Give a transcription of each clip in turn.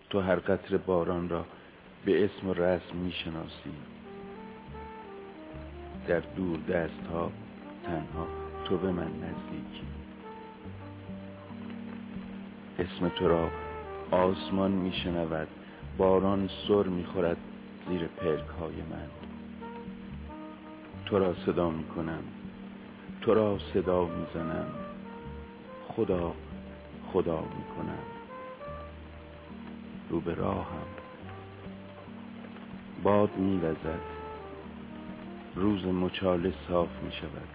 تو هر قطره باران را به اسم و رسم میشناسی. در دور دست ها تنها تو به من نزدیکی. اسم تو را آسمان میشنود، باران سر میخورد زیر پلک های من. تو را صدا میکنم، تو را صدا میزنم، خدا خدا میکنم. رو به راهم باد میوزد، روز مچاله صاف میشود.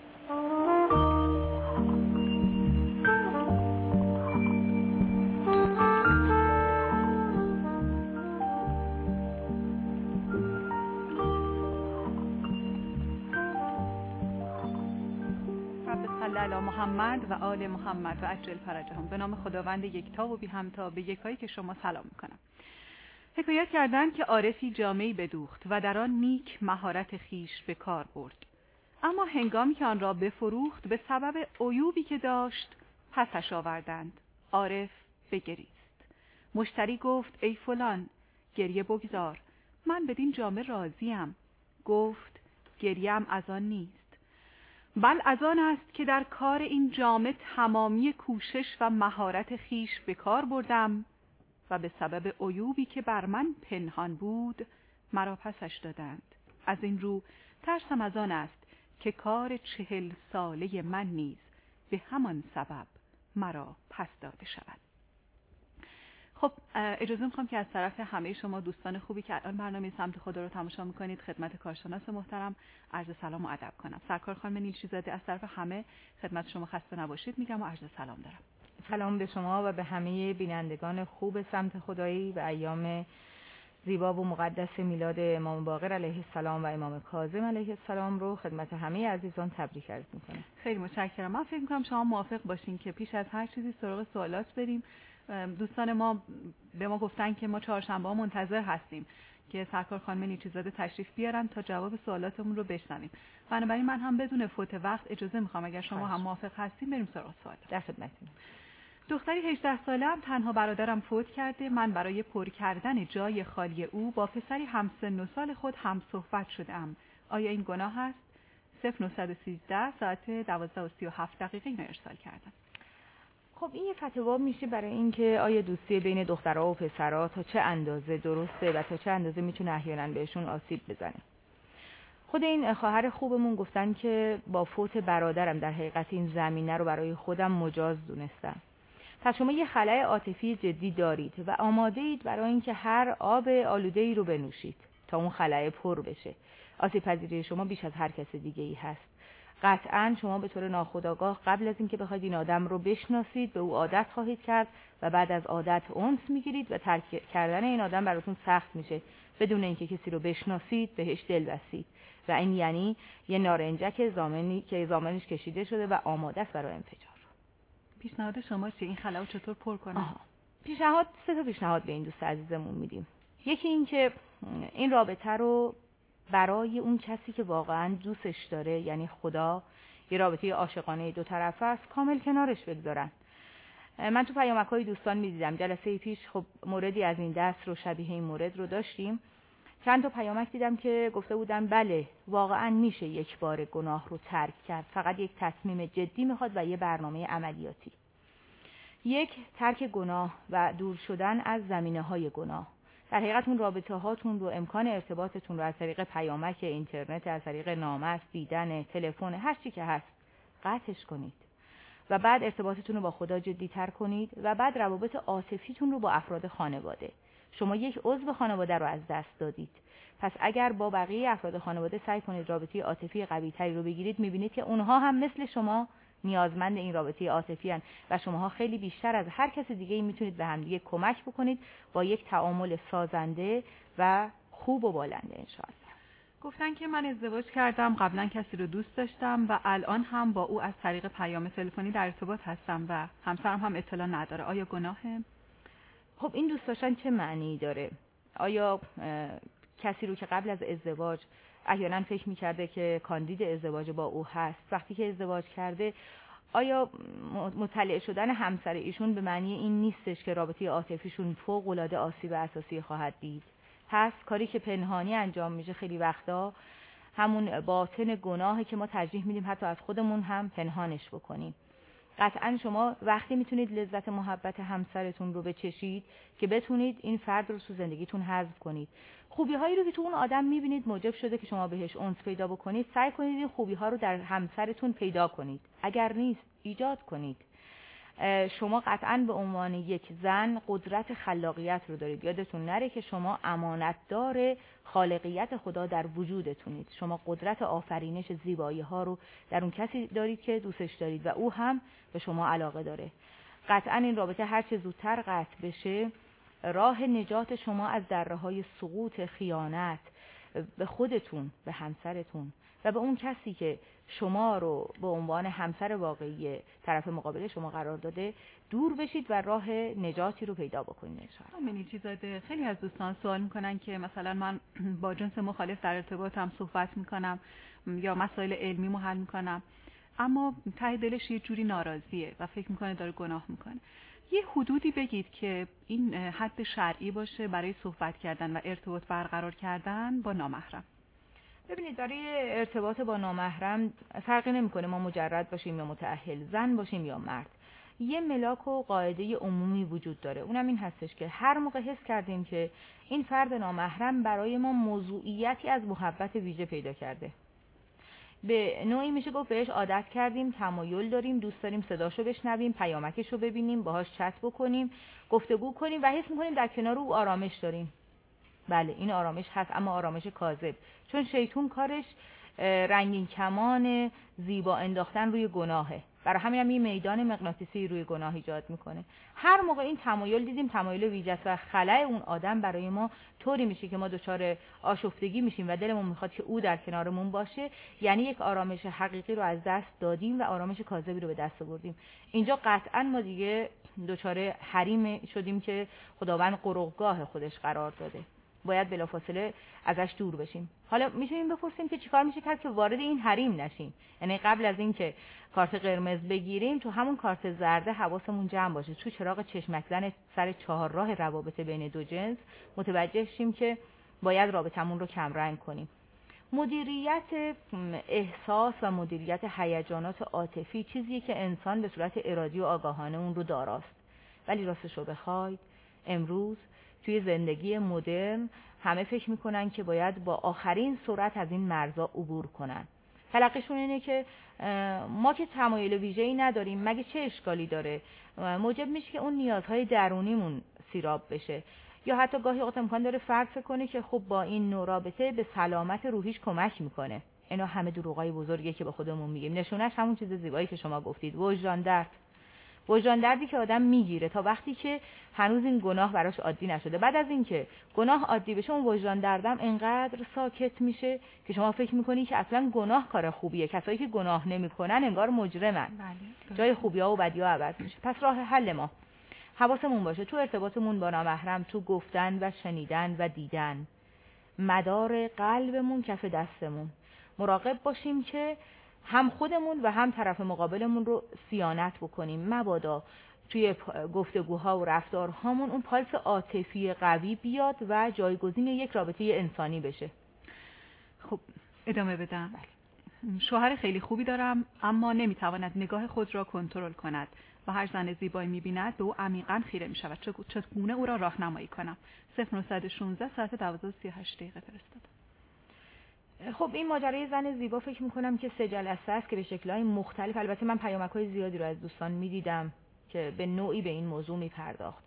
محمد و آل محمد و عجل فرجهم. به نام خداوند یکتا و بی همتا، به یکایی که شما سلام میکنم. حکایت کردند که عارفی جامه‌ای بدوخت و در آن نیک مهارت خیش به کار برد، اما هنگامی که آن را بفروخت به سبب عیوبی که داشت پسش آوردند. عارف بگریست. مشتری گفت ای فلان، گریه بگذار، من بدین جامه راضیم. گفت گریم از آن نیست، بل از آن است که در کار این جامه تمامی کوشش و مهارت خیش به کار بردم و به سبب عیوبی که بر من پنهان بود مرا پسش دادند. از این رو ترسم از آن است که کار 40 ساله من نیز به همان سبب مرا پس داده شود. خب اجازه میخوام که از طرف همه شما دوستان خوبی که الان برنامه سمت خدا رو تماشا میکنید خدمت کارشناس محترم عرض سلام و ادب کنم. سرکار خانم نیلشی‌زاده، از طرف همه خدمت شما خسته نباشید میگم و عرض سلام دارم. سلام به شما و به همه بینندگان خوب سمت خدایی و ایام زیبا و مقدس میلاد امام باقر علیه السلام و امام کاظم علیه السلام رو خدمت همه عزیزان تبریک عرض میکنم. خیلی متشکرم. من فکر میکنم شما موافق باشین که پیش از هر چیزی سراغ سوالات بریم. دوستان ما به ما گفتن که ما چهارشنبه‌ها منتظر هستیم که سرکار خانم نیلشی‌زاده تشریف بیارن تا جواب سوالاتمون رو بشنویم. بنابراین من هم بدون فوت وقت اجازه میخوام اگر شما هم موافق هستین بریم سراغ سوالات. در خدمتتونم. دختری 18 ساله‌ام تنها برادرم فوت کرده. من برای پر کردن جای خالی او با پسری همسن و سال خود هم صحبت شده‌ام. آیا این گناه است؟ 0913 ساعت 12:37 اینو ارسال کردم. خب این یه فتوا میشه برای اینکه آیا دوستی بین دخترها و پسرها تا چه اندازه درسته و تا چه اندازه میتونه احیانا بهشون آسیب بزنه. خود این خواهر خوبمون گفتن که با فوت برادرم در حقیقت این زمینه رو برای خودم مجاز دونستم. پس شما یه خلأ عاطفی جدی دارید و آماده اید برای اینکه هر آب آلوده‌ای رو بنوشید تا اون خلأ پر بشه. آسیب پذیری شما بیش از هر کس دیگه‌ای هست. قطعاً شما به طور ناخودآگاه قبل از اینکه بخواید این آدم رو بشناسید به او عادت خواهید کرد و بعد از عادت انس میگیرید و ترک کردن این آدم براتون سخت میشه بدون اینکه کسی رو بشناسید بهش دل بستید و این یعنی یه نارنجک زامنش کشیده شده و آماده است برای انفجار. پیشنهاد شما چیه؟ این خلاو چطور پر کنم؟ پیشنهاد 3 پیشنهاد به این دوست عزیزمون میدیم. یکی این که این رابطه رو برای اون کسی که واقعا دوستش داره، یعنی خدا، یه رابطه عاشقانه 2 طرفه است، کامل کنارش بگذارن. من تو پیامک‌های دوستان میدیدم جلسه پیش خب موردی از این دست رو شبیه این مورد رو داشتیم. چند تا پیامک دیدم که گفته بودن بله واقعا میشه یک بار گناه رو ترک کرد، فقط یک تصمیم جدی میخواد و یه برنامه عملیاتی. یک، ترک گناه و دور شدن از زمینه‌های گناه. در حقیقت اون رابطه هاتون رو، امکان ارتباطتون رو از طریق پیامک اینترنت، از طریق نامه، دیدن، تلفن، هر چی که هست قطعش کنید و بعد ارتباطتون رو با خدا جدی‌تر کنید و بعد روابط عاطفیتون رو با افراد خانواده. شما یک عضو خانواده رو از دست دادید، پس اگر با بقیه افراد خانواده سعی کنید رابطه عاطفی قوی‌تری رو بگیرید، می‌بینید که اونها هم مثل شما نیازمند این رابطه عاطفی هستند و شماها خیلی بیشتر از هر کس دیگه‌ای میتونید به هم دیگه کمک بکنید با یک تعامل سازنده و خوب و بالنده انشاءالله. گفتن که من ازدواج کردم، قبلا کسی رو دوست داشتم و الان هم با او از طریق پیام تلفنی در ارتباط هستم و همسرم هم اطلاع نداره. آیا گناهه؟ خب این دوست داشتن چه معنی داره؟ آیا کسی رو که قبل از ازدواج احیانا فکر می‌کرده که کاندید ازدواج با او هست، وقتی که ازدواج کرده آیا مطلع شدن همسر ایشون به معنی این نیستش که رابطه عاطفیشون فوق‌العاده آسیب اساسی خواهد دید؟ پس کاری که پنهانی انجام میشه خیلی وقتا همون باطن گناهی که ما ترجیح میدیم حتی از خودمون هم پنهانش بکنیم. قطعا شما وقتی میتونید لذت محبت همسرتون رو بچشید که بتونید این فرد رو تو زندگیتون حذف کنید. خوبی‌هایی رو که تو اون آدم میبینید موجب شده که شما بهش انس پیدا بکنید، سعی کنید این خوبی‌ها رو در همسرتون پیدا کنید. اگر نیست ایجاد کنید. شما قطعاً به عنوان یک زن قدرت خلاقیت رو دارید. یادتون نره که شما امانتدار خالقیت خدا در وجودتونید. شما قدرت آفرینش زیبایی‌ها رو در اون کسی دارید که دوستش دارید و او هم به شما علاقه داره. قطعاً این رابطه هر چه زودتر قطع بشه، راه نجات شما از دره‌های سقوط، خیانت به خودتون، به همسرتون و به اون کسی که شما رو به عنوان همسر واقعی طرف مقابل شما قرار داده دور بشید و راه نجاتی رو پیدا بکنید. خانم چیزاده، خیلی از دوستان سوال میکنن که مثلا من با جنس مخالف در ارتباطم صحبت میکنم یا مسائل علمی حل میکنم، اما ته دلش یه جوری ناراضیه و فکر میکنه داره گناه میکنه. یه حدودی بگید که این حد شرعی باشه برای صحبت کردن و ارتباط برقرار کردن با نامحرم. ببینید، برای ارتباط با نامحرم فرقی نمیکنه ما مجرد باشیم یا متأهل، زن باشیم یا مرد. یه ملاک و قاعده عمومی وجود داره، اونم این هستش که هر موقع حس کردیم که این فرد نامحرم برای ما موضوعیتی از محبت ویژه پیدا کرده، به نوعی میشه گفت بهش عادت کردیم، تمایل داریم، دوست داریم صداشو بشنویم، پیامکشو ببینیم، باهاش چت بکنیم، گفتگو کنیم و حس میکنیم در کنار او آرامش داریم. بله، این آرامش هست، اما آرامش کاذب، چون شیطون کارش رنگین کمان زیبا انداختن روی گناهه. برای همین هم این میدان مغناطیسی روی گناه ایجاد میکنه. هر موقع این تمایل دیدیم، تمایل ویژه و خلأ اون آدم برای ما طوری میشه که ما دچار آشفتگی میشیم و دلمون میخواد که او در کنارمون باشه، یعنی یک آرامش حقیقی رو از دست دادیم و آرامش کاذبی رو به دست آوردیم. اینجا قطعا ما دیگه دچار حریم شدیم که خداوند قرقگاه خودش قرار داده، باید بلافاصله ازش دور بشیم. حالا میتونیم بپرسیم که چیکار میشه کرد که وارد این حریم نشیم؟ یعنی قبل از این که کارت قرمز بگیریم، تو همون کارت زرد حواسمون جمع باشه، تو چراغ چشمک زن سر 4 راه روابط بین دو جنس متوجه شیم که باید رابطمون رو کم رنگ کنیم. مدیریت احساس و مدیریت هیجانات عاطفی چیزیه که انسان به صورت ارادی و آگاهانه اون رو داراست، ولی راستش رو بخواید امروز توی زندگی مدرن همه فکر میکنن که باید با آخرین سرعت از این مرزا عبور کنن. تلقیشون اینه که ما که تمایل ویژه‌ای نداریم، مگه چه اشکالی داره؟ موجب میشه که اون نیازهای درونیمون سیراب بشه. یا حتی گاهی اوقات امکان داره فرد فکر کنه که خب با این نوع رابطه به سلامت روحیش کمک میکنه. اینا همه دروغای بزرگیه که به خودمون میگیم. نشونش همون چیز زیبایی که شما گفتید، وجدان درد. وجدان دردی که آدم میگیره تا وقتی که هنوز این گناه براش عادی نشده. بعد از اینکه گناه عادی بشه، اون وجدان دردم انقدر ساکت میشه که شما فکر میکنی که اصلا گناه کار خوبیه. کسایی که گناه نمیکنن انگار مجرمن. جای خوبی‌ها و بدی‌ها عوض میشه. پس راه حل ما حواسمون باشه تو ارتباطمون با نامحرم، تو گفتن و شنیدن و دیدن، مدار قلبمون کف دستمون، مراقب باشیم که هم خودمون و هم طرف مقابلمون رو صیانت بکنیم، مبادا توی گفتگوها و رفتارهامون اون پالس عاطفی قوی بیاد و جایگزین یک رابطه انسانی بشه. خب ادامه بدم. شوهر خیلی خوبی دارم، اما نمیتواند نگاه خود را کنترل کند و هر زن زیبایی می‌بیند به او عمیقاً خیره می‌شود. چگونه او را راهنمایی کنم؟ 0916 ساعت 12:38 فرستادم. خب این ماجرای زن زیبا فکر میکنم که 3 جلسه است که به شکل‌های مختلف، البته من پیامک‌های زیادی رو از دوستان میدیدم که به نوعی به این موضوع میپرداخت.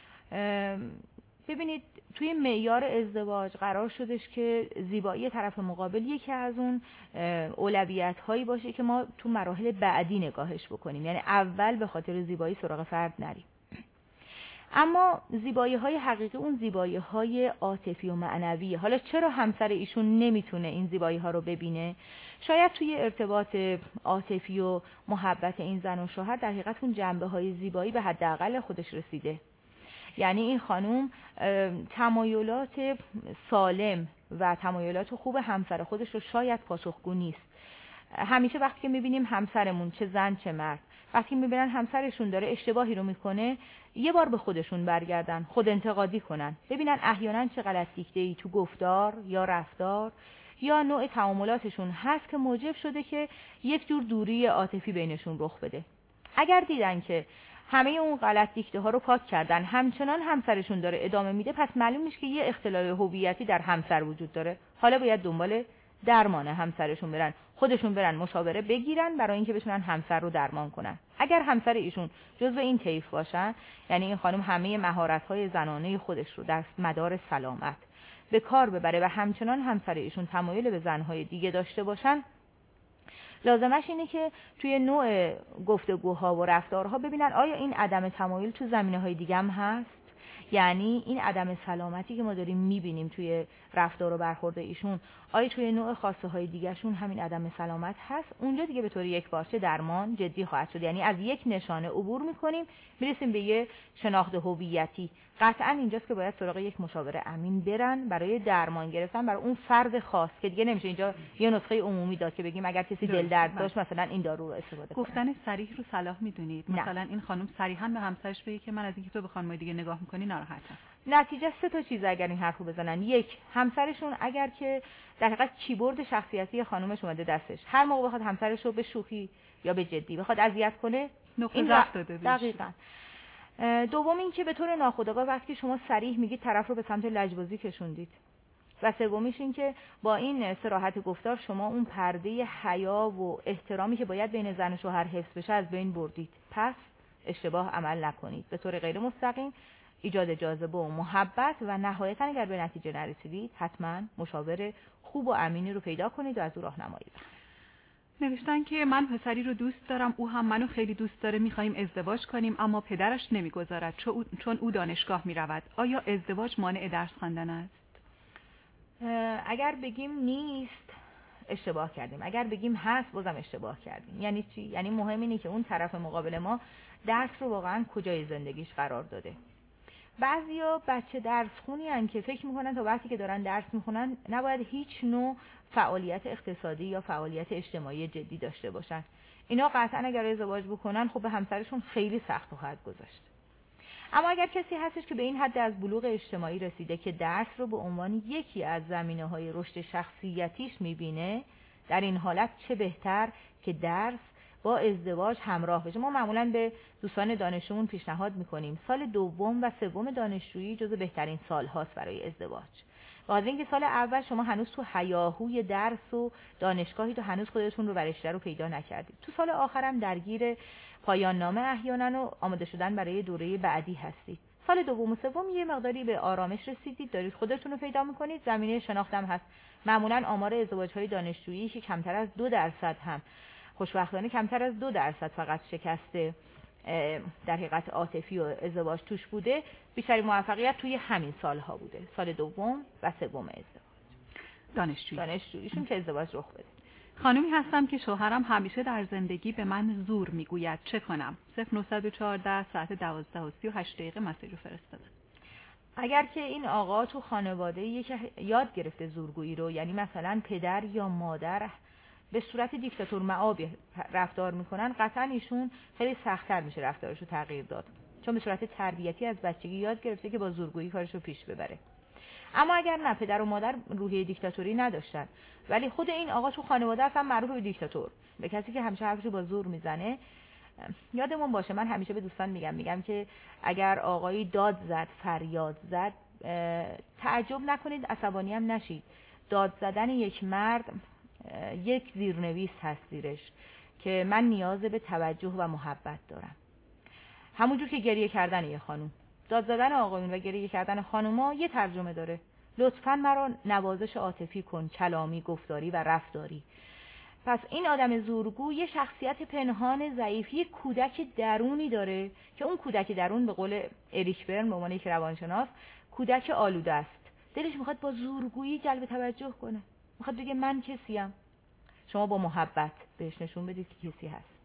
ببینید، توی معیار ازدواج قرار شدش که زیبایی طرف مقابل یکی از اون اولویت‌هایی باشه که ما تو مراحل بعدی نگاهش بکنیم، یعنی اول به خاطر زیبایی سراغ فرد نریم. اما زیبایی‌های حقیقی اون زیبایی‌های عاطفی و معنویه. حالا چرا همسر ایشون نمیتونه این زیبایی‌ها رو ببینه؟ شاید توی ارتباط عاطفی و محبت این زن و شوهر در حقیقت اون جنبه‌های زیبایی به حداقل خودش رسیده. یعنی این خانم تمایلات سالم و تمایلات خوب همسر خودش رو شاید پاسخگو نیست. همیشه وقتی که می‌بینیم همسرمون، چه زن چه مرد، وقتی میبینن همسرشون داره اشتباهی رو میکنه، یه بار به خودشون برگردن، خود انتقادی کنن، ببینن احیانا چه غلط دیکته‌ای تو گفتار یا رفتار یا نوع تعاملاتشون هست که موجب شده که یک جور دوری عاطفی بینشون رخ بده. اگر دیدن که همه اون غلط دیکته ها رو پاک کردن، همچنان همسرشون داره ادامه میده، پس معلوم میشه که یه اختلال هویتی در همسر وجود داره. حالا باید دنبال درمان همسرشون برن، خودشون برن مشاوره بگیرن برای اینکه بتونن همسر رو درمان کنن. اگر همسر ایشون جزو این طیف باشن، یعنی این خانم همه مهارت‌های زنانه خودش رو در مدار سلامت به کار ببره و همچنان همسر ایشون تمایل به زنهای دیگه داشته باشن، لازمش اینه که توی نوع گفتگوها و رفتارها ببینن آیا این عدم تمایل تو زمینه‌های دیگه هم هست. یعنی این عدم سلامتی که ما داریم میبینیم توی رفتار و برخورد ایشون، آیا توی نوع خاصه های دیگهشون همین عدم سلامت هست؟ اونجا دیگه به طور یک پارچه درمان جدی خواهد شد. یعنی از یک نشانه عبور میکنیم، میرسیم به یه شناخت هویتی. قطعا اینجاست که باید سراغ یک مشاور امین برن برای درمان گرفتن برای اون فرد خاص، که دیگه نمیشه اینجا یه نسخه عمومی داد که بگیم اگر کسی دل درد داشت مثلا این دارو رو استفاده کنه. گفتن صریح رو صلاح میدونید؟ مثلا این خانم صریحا به همسرش بگه که من از اینکه تو به خانمای دیگه نگاه میکنی ناراحتم. نتیجه سه تا چیز اگر این حرفو بزنن: یک، همسرشون اگر که در حقیقت کیبورد شخصیتی خانومش اومده دستش، هر موقع بخواد همسرش رو به شوخی یا به جدی بخواد اذیت کنه، این ضعف داده بهش. دقیقاً. دوم این که به طور ناخودآگاه وقتی شما صریح میگید طرف رو به سمت لجبازی کشوندید. و سومیش این که با این صراحت گفتار شما اون پرده حیا و احترامی که باید بین زن و شوهر حفظ بشه از بین بردید. پس اشتباه عمل نکنید. به طور غیر مستقیم ایجاد جاذبه و محبت و نهایتاً اگر به نتیجه نرسیدید حتما مشاور خوب و امینی رو پیدا کنید و از او راهنمایی بخواید. نوشتن که من پسری رو دوست دارم، او هم منو خیلی دوست داره، می‌خوایم ازدواج کنیم اما پدرش نمیگذارد چون او دانشگاه میرود. آیا ازدواج مانع درس خواندن است؟ اگر بگیم نیست اشتباه کردیم، اگر بگیم هست بازم اشتباه کردیم. یعنی چی؟ یعنی مهم اینه که اون طرف مقابل ما درس رو واقعا کجای زندگیش قرار داده. بعضیا بچه درس خونی هن که فکر میکنن تا وقتی که دارن درس میخونن نباید هیچ نوع فعالیت اقتصادی یا فعالیت اجتماعی جدی داشته باشن. اینا قطعا اگر ازدواج بکنن خب به همسرشون خیلی سخت خواهد گذاشت. اما اگر کسی هستش که به این حد از بلوغ اجتماعی رسیده که درس رو به عنوان یکی از زمینه‌های رشد شخصیتیش میبینه، در این حالت چه بهتر که درس با ازدواج همراه بشه. ما معمولاً به دوستان دانشجومون پیشنهاد میکنیم سال دوم و سوم دانشجویی جزو بهترین سال‌هاست برای ازدواج. واسه اینکه سال اول شما هنوز تو هیاهوی درس و دانشگاهی تو هنوز خودتون رو و رشته رو پیدا نکردید. تو سال آخرم درگیر پایان نامه احیانا و آماده شدن برای دوره بعدی هستید. سال دوم و سوم یه مقداری به آرامش رسیدید، دارید خودتون رو پیدا میکنید، زمینه شناختم هست. معمولاً آمار ازدواج‌های دانشجویی که کمتر از 2% هم خوشبختانه کمتر از 2% فقط شکسته در حقیقت عاطفی و ازدواج توش بوده، بیشترین موفقیت توی همین سالها بوده، سال دوم و سوم ازدواج دانشجوییشون که ازدواج رخ بده. خانومی هستم که شوهرم همیشه در زندگی به من زور میگوید، چه کنم؟ 0914 ساعت 12:38 مسیج رو فرستادم. اگر که این آقا تو خانواده که یاد گرفته زورگویی رو، یعنی مثلا پدر یا مادر به صورت دیکتاتور معابی رفتار میکنن، قطعا ایشون خیلی سخت‌تر میشه رفتارش رو تغییر داد، چون به صورت تربیتی از بچگی یاد گرفته که با زورگویی کارش رو پیش ببره. اما اگر نه، پدر و مادر روحیه دیکتاتوری نداشتن ولی خود این آقا تو خانواده اصلا معروف به دیکتاتور، به کسی که همیشه حرفشو با زور میزنه. یادمون باشه، من همیشه به دوستان میگم که اگر آقایی داد زد، فریاد زد، تعجب نکنید، عصبانی هم نشید. داد زدن یک مرد یک زیرنویس هست زیرش که من نیاز به توجه و محبت دارم. همونجور که گریه کردن یه خانوم، داد زدن آقایون و گریه کردن خانوما یه ترجمه داره. لطفاً مرا نوازش عاطفی کن، کلامی، گفتاری و رفتاری. پس این آدم زورگو یه شخصیت پنهان ضعیف، یه کودک درونی داره که اون کودک درون به قول اریک برن به عنوان یک روانشناس کودک آلوده است. دلش میخواد با زورگویی جلب توجه کنه، میخواد بگه من کسیم. شما با محبت بهش نشون بدید که کسی هست.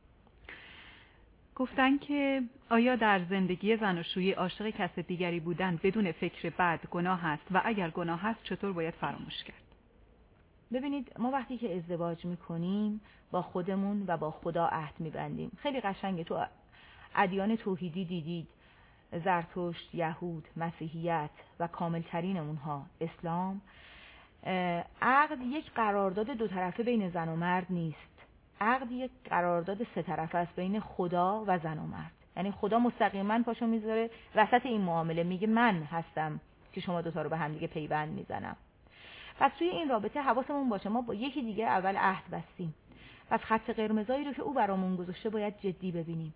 گفتن که آیا در زندگی زناشویی عاشق کس دیگری بودن بدون فکر بد گناه است و اگر گناه است چطور باید فراموش کرد؟ ببینید ما وقتی که ازدواج میکنیم با خودمون و با خدا عهد میبندیم. خیلی قشنگه، تو ادیان توحیدی دیدید، زرتشت، یهود، مسیحیت و کاملترین اونها اسلام، عقد یک قرارداد دو طرفه بین زن و مرد نیست. عقد یک قرارداد سه طرفه است بین خدا و زن و مرد. یعنی خدا مستقیما پاشو میذاره وسط این معامله، میگه من هستم که شما دوتا رو به هم دیگه پیوند میزنم. پس توی این رابطه حواسمون باشه ما با یکی دیگه اول عهد بستیم. پس خط قرمزایی رو که او برامون گذاشته باید جدی ببینیم.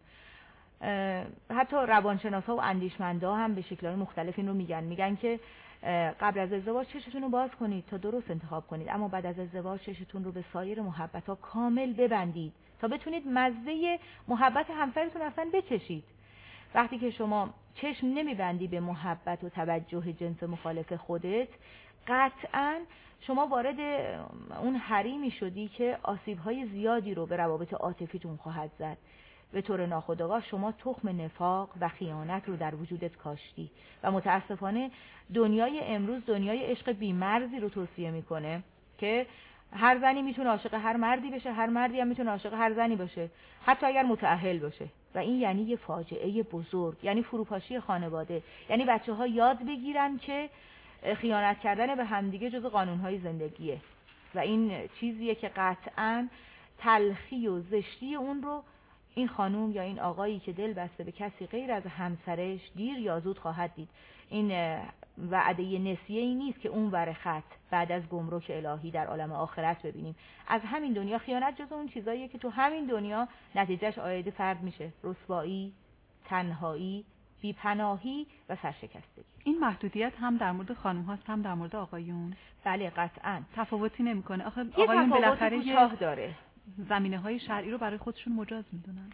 حتی روانشناسا و اندیشمندا هم به شکل‌های مختلف این رو میگن که قبل از ازدواج چشتون رو باز کنید تا درست انتخاب کنید، اما بعد از ازدواج چشتون رو به سایر محبت‌ها کامل ببندید تا بتونید مزه محبت همسرتون اصلا بچشید. وقتی که شما چشم نمیبندی به محبت و توجه جنس مخالف خودت، قطعاً شما وارد اون حریمی شدی که آسیب‌های زیادی رو به روابط عاطفیتون خواهد زد. به طور ناخودآگاه شما تخم نفاق و خیانت رو در وجودت کاشتی و متاسفانه دنیای امروز دنیای عشق بی‌مرزی رو توصیه میکنه که هر زنی میتونه عاشق هر مردی بشه، هر مردی هم میتونه عاشق هر زنی باشه، حتی اگر متأهل باشه. و این یعنی یه فاجعه بزرگ، یعنی فروپاشی خانواده، یعنی بچه‌ها یاد بگیرن که خیانت کردن به همدیگه جزو قانون‌های زندگیه و این چیزیه که قطعاً تلخی و زشتی اون رو این خانوم یا این آقایی که دل بسته به کسی غیر از همسرش دیر یا زود خواهد دید. این وعده نسیه‌ای نیست که اون ور خط بعد از گمرک الهی در عالم آخرت ببینیم. از همین دنیا خیانت جز اون چیزاییه که تو همین دنیا نتیجهش عاید فرد میشه: رسوایی، تنهایی، بی‌پناهی و سرشکستگی. این محدودیت هم در مورد خانم هاست هم در مورد آقایون؟ بله قطعاً. تفاوتی نمیکنه؟ آخه یه آقایون بالاخره کوتاه داره. زمینه‌های شرعی رو برای خودشون مجاز میدونن.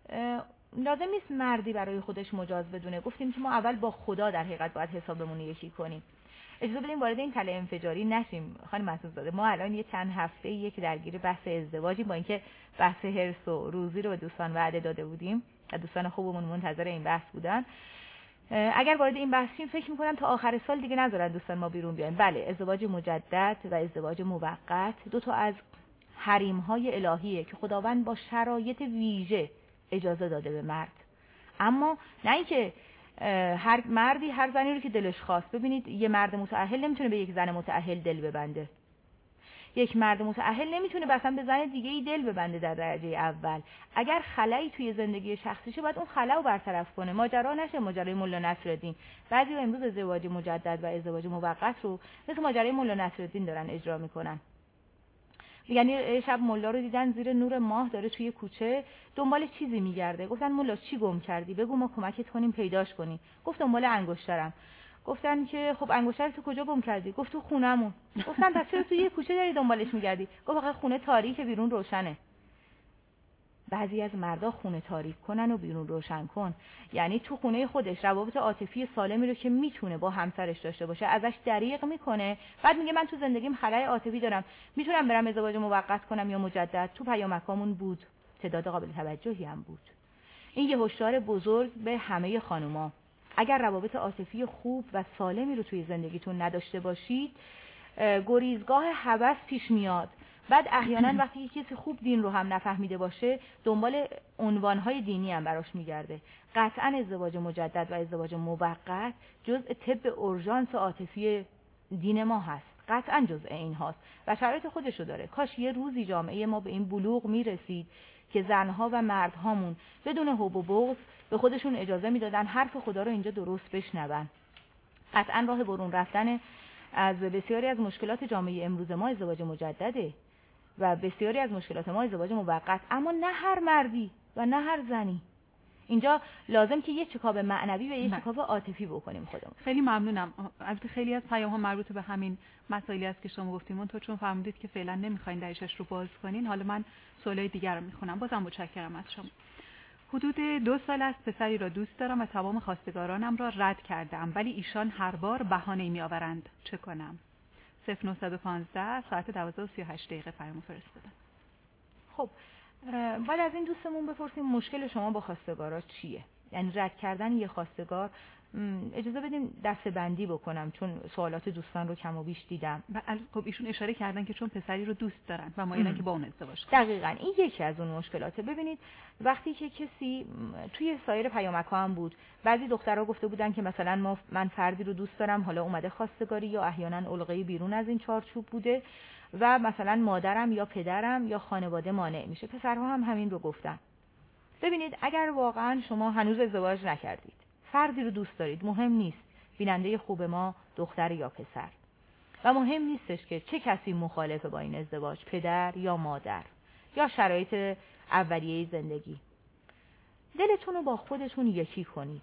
لازم نیست مردی برای خودش مجاز بدونه. گفتیم که ما اول با خدا در حقیقت باید حسابمون یکی کنیم. اجازه بدیم وارد این تله انفجاری نشیم. خانم محسوس زاده، ما الان یه چند هفته‌ایه که درگیر بحث ازدواجیم، با اینکه بحث حرص و روزی رو به دوستان وعده داده بودیم و دوستان خوبمون منتظر این بحث بودن. اگر وارد این بحث شیم فکر می‌کنم تا آخر سال دیگه نذارن دوستان ما بیرون بیایم. بله، ازدواج مجدد و ازدواج موقت دو تا از حریم‌های الهیه که خداوند با شرایط ویژه اجازه داده به مرد. اما نه اینکه هر مردی هر زنی رو که دلش خواست. ببینید یه مرد متأهل نمیتونه به یک زن متأهل دل ببنده. یک مرد متأهل نمیتونه مثلا به زن دیگه ای دل ببنده در درجه اول. اگر خلایی توی زندگی شخصیشه باید اون خلا رو برطرف کنه. ماجرا نشه ماجرای مولا نصرالدین. بعضی امروز ازدواج مجدد و ازدواج موقت رو مثل ماجرای مولا نصرالدین دارن اجرا میکنن. یعنی شب ملا رو دیدن زیر نور ماه داره توی کوچه دنبال چیزی میگرده. گفتن ملا چی گم کردی؟ بگو ما کمکت کنیم پیداش کنیم. گفت دنبال انگشترم. گفتن که خب انگشتر تو کجا گم کردی؟ گفت تو خونمون. گفتن پس چرا توی کوچه داری دنبالش میگردی؟ گفت آخه خونه تاریکه بیرون روشنه. بعضی از مردا خونه تاریک کنن و بیرون روشن کن. یعنی تو خونه خودش روابط عاطفی سالمی رو که میتونه با همسرش داشته باشه ازش دریغ میکنه. بعد میگه من تو زندگیم خلای عاطفی دارم، میتونم برم ازدواج موقت کنم یا مجدد. تو پیامکامون بود، تعداد قابل توجهی هم بود. این یه هشدار بزرگ به همه خانوما. اگر روابط عاطفی خوب و سالمی رو توی زندگیتون نداشته باشید، گریزگاه هوس پیش میاد. بعد احیانا وقتی کسی خوب دین رو هم نفهمیده باشه دنبال عنوانهای دینی هم براش میگرده. قطعا ازدواج مجدد و ازدواج موقت جزء طب اورژانس عاطفی دین ما هست. قطعا جزء این هاست و شرایط خودشو داره. کاش یه روزی جامعه ما به این بلوغ میرسید که زنها و مردهامون بدون حب و بغض به خودشون اجازه میدادن حرف خدا رو اینجا درست بشنون. قطعا راه برون رفتن از بسیاری از مشکلات جامعه امروز ما ازدواج مجدده و بسیاری از مشکلات ما ازدواج موقت، اما نه هر مردی و نه هر زنی. اینجا لازم که یه چکاب معنوی و یه چکاب عاطفی بکنیم خودمون. خیلی ممنونم. البته خیلی از پیام‌ها مربوط به همین مسائلی است که شما گفتیم. اون تو چون فهمیدید که فعلا نمیخواین درشش رو باز کنین، حالا من سوالای دیگر رو میخونم. بازم متشکرم از شما. حدود 2 سال است پسری را دوست دارم و تمام خواستگارانم را رد کردم، ولی ایشان هر بار بهانه‌ای میآورند. چه کنم؟ 0915 ساعت 12:38 پیام فرستادم. خب بعد از این دوستمون بپرسیم مشکل شما با خواستگارا چیه؟ یعنی رد کردن یه خواستگار اجازه بدین دسته‌بندی بکنم چون سوالات دوستان رو کم و بیش دیدم. خب ایشون اشاره کردن که چون پسری رو دوست دارن و مایلن که با اون ازدواج کنن. دقیقاً این یکی از اون مشکلاته. ببینید وقتی که کسی توی سایر پیامک‌ها هم بود، بعضی دخترها گفته بودن که مثلا من فردی رو دوست دارم، حالا اومده خواستگاری یا احیانا الغی بیرون از این چارچوب بوده و مثلا مادرم یا پدرم یا خانواده مانع میشه. پسرها هم همین رو گفتن. ببینید اگر واقعا شما هنوز ازدواج نکردید، فردی رو دوست دارید، مهم نیست بیننده خوب ما دختر یا پسر و مهم نیستش که چه کسی مخالفه با این ازدواج، پدر یا مادر یا شرایط اولیه زندگی. دلتون رو با خودتون یکی کنید.